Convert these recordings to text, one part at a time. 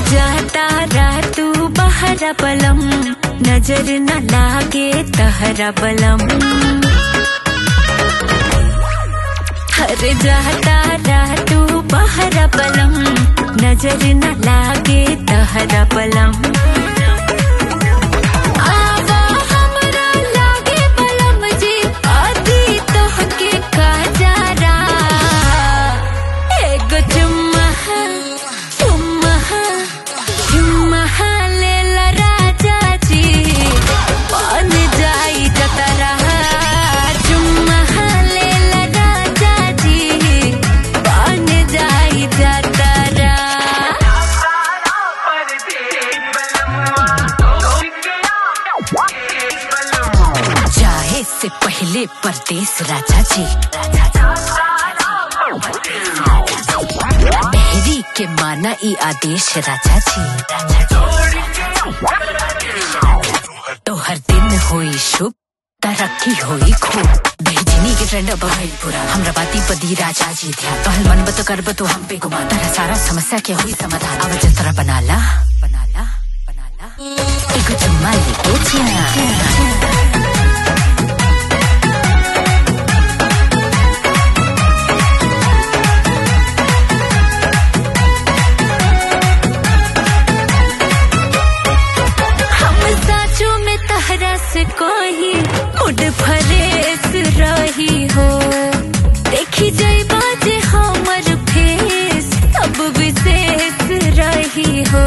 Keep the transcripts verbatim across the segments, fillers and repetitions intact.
जाता रातू बहरा बलम, नजर न लागे तहरा बलम। हर जाता रातू बहरा बलम, नजर न लागे तहरा बलम। से पहले परदेस राजा जी, मेहरी के माना ई आदेश राजा जी। तो हर दिन होई शुभ, तरक्की होई खूब, दहीजनी के ट्रेंड अब भइल पूरा। हमरा बाती पदी राजा जी ध्यान, कहल मन बत करब तो हम पे गुमान, तारा सारा समस्या के हुई समाधान। अब जतरा बनाला बनाला बनाला, एगो चुम्मा लेके जिया। से कोई मुड फरेस रही हो, देखी जाई बाजे हमर फेस सब विशेष रही हो।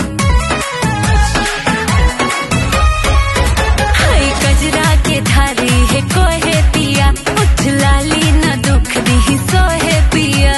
हाय कजरा के धारी है कोहे पिया, उठ लाली न दुख दी सोहे पिया।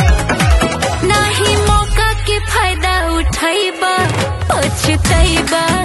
पछतैबा